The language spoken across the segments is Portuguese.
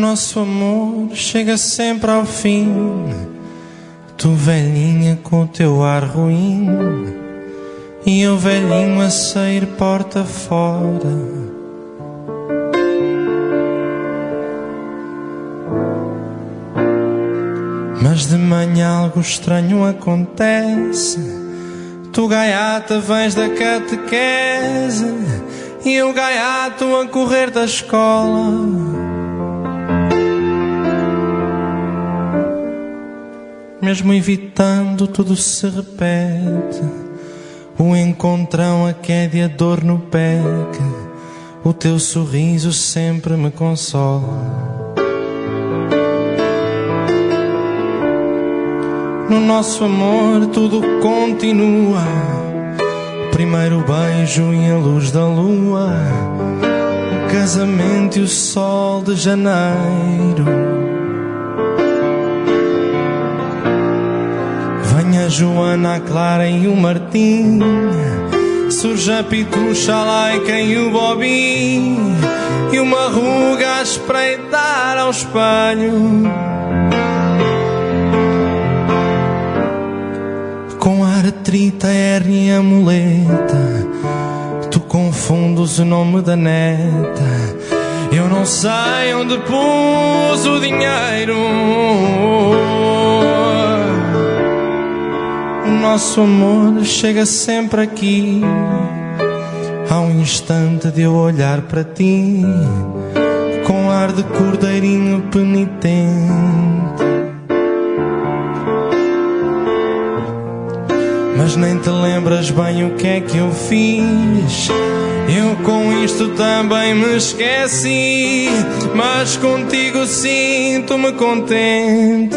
nosso amor chega sempre ao fim. Tu velhinha com o teu ar ruim, e eu velhinho a sair porta fora. Mas de manhã algo estranho acontece. Tu gaiata vens da catequese, e eu gaiato a correr da escola. Mesmo evitando, tudo se repete. O encontrão, a queda e a dor no peque. O teu sorriso sempre me consola. No nosso amor tudo continua. Primeiro beijo e a luz da lua, o casamento e o sol de janeiro. Venha a Joana, a Clara e o Martim, surge a Pitucha, a Laica e o Bobby, e uma ruga a espreitar ao espelho. Com a artrite, a hérnia e a muleta, tu confundes o nome da neta. Eu não sei onde pus o dinheiro. O nosso amor chega sempre aqui, ao instante de eu olhar para ti, com ar de cordeirinho penitente. Mas nem te lembras bem o que é que eu fiz. Eu com isto também me esqueci, mas contigo sinto-me contente.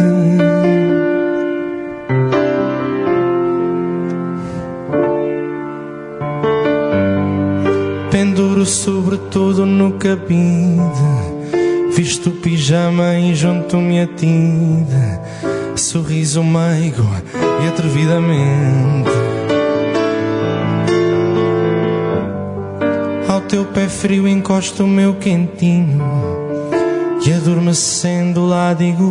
Penduro sobretudo no cabide, visto o pijama e junto-me a ti, sorriso meigo e atrevidamente. Ao teu pé frio encosto o meu quentinho, e adormecendo lá digo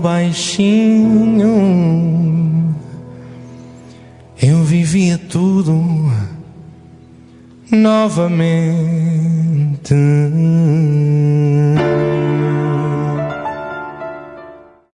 baixinho: eu vivia tudo novamente.